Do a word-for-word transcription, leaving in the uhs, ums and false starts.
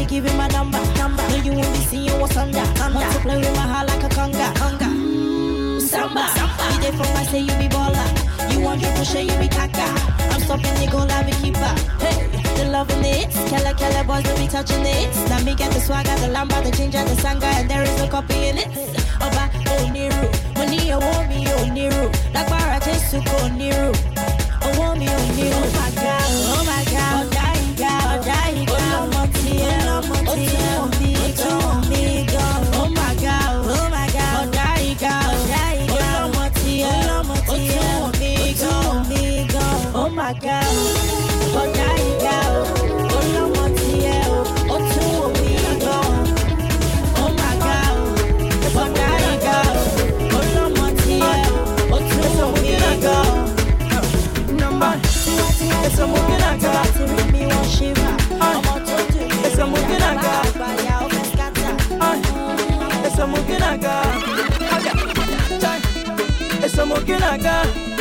me give him my number, number. No, you won't be seeing what's under, under. Want to play with my heart like a conga, conga. Mm, samba, samba. You there for my say you be baller. You want to push it, you be kaka. I'm stopping the goal, I be keeper. Hey, the loving it. Kella, kella boys will be touching it. Now me get the swagger, the lamba, the ginger, the sanga, and there is no copy in it. Oba, oh, Niru. Money, oh, want me, oh, Niru. Like Barra, just to go Niru. Oh, want me, oh, Niru. Oh, my God, oh, my God. Oh, die, God, oh, die, God. Oh, Monty, oh, Monty, oh, Migo, oh, Migo. Oh, my God, oh, my God. Oh, die, God, oh, die, God. Oh, Monty, oh, Monty, oh, Migo, oh, Migo. Oh, my God, oh, die, God. Oh, Monty, oh, oh, Migo. Oh, my God, oh, die, God. Oh, Monty, oh, Migo. Number, it's a muginaga. It's a muginaga. It's a muginaga. It's a muginaga.